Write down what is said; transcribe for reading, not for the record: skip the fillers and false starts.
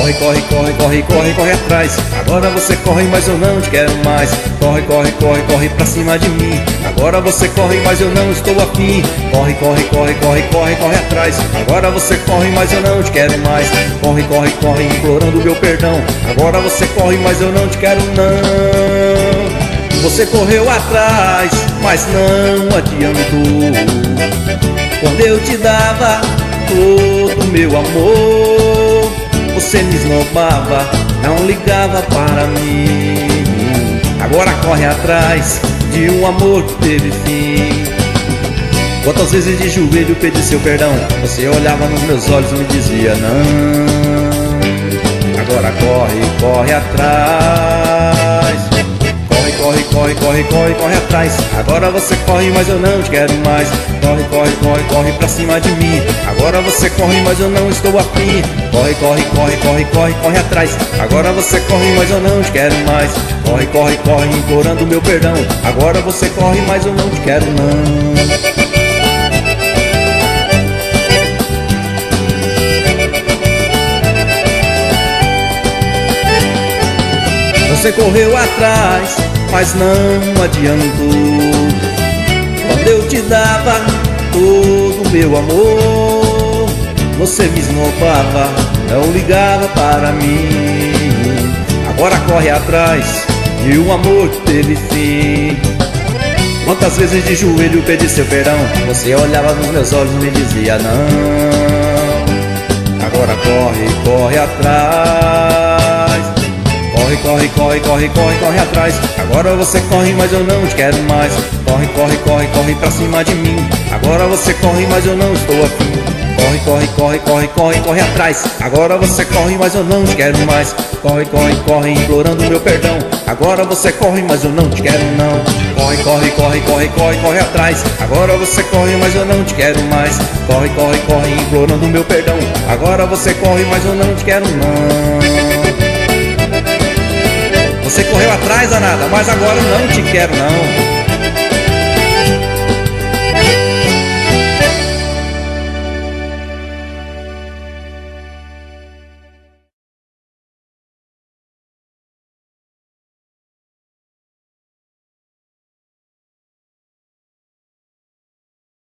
Corre, corre, corre, corre, corre, corre atrás. Agora você corre, mas eu não te quero mais. Corre, corre, corre, corre pra cima de mim. Agora você corre, mas eu não estou afim. Corre, corre, corre, corre, corre, corre atrás. Agora você corre, mas eu não te quero mais. Corre, corre, corre, implorando meu perdão. Agora você corre, mas eu não te quero não. Você correu atrás, mas não adiantou. Quando eu te dava todo meu amor, você me esnobava, não ligava para mim. Agora corre atrás de um amor que teve fim. Quantas vezes de joelho pedi seu perdão, você olhava nos meus olhos e me dizia não. Agora corre, corre atrás. Corre, corre, corre, corre, corre atrás. Agora você corre, mas eu não te quero mais. Corre, corre, corre, corre pra cima de mim. Agora você corre, mas eu não estou afim. Corre, corre, corre, corre, corre, corre atrás. Agora você corre, mas eu não te quero mais. Corre, corre, corre, implorando meu perdão. Agora você corre, mas eu não te quero não. Você correu atrás, mas não adiantou. Quando eu te dava todo o meu amor, você me esnobava, não ligava para mim. Agora corre atrás de um amor que teve fim. Quantas vezes de joelho pedi seu perdão, você olhava nos meus olhos e me dizia não. Agora corre, corre atrás. Corre, corre, corre, corre, corre, corre atrás. Agora você corre, mas eu não te quero mais. Corre, corre, corre, corre pra cima de mim. Agora você corre, mas eu não estou afim. Corre, corre, corre, corre, corre, corre atrás. Agora você corre, mas eu não te quero mais. Corre, corre, corre, implorando meu perdão. Agora você corre, mas eu não te quero não. Corre, corre, corre, corre, corre, corre atrás. Agora você corre, mas eu não te quero mais. Corre, corre, corre, implorando meu perdão. Agora você corre, mas eu não te quero não. Você correu atrás, danada, mas agora eu não te quero não.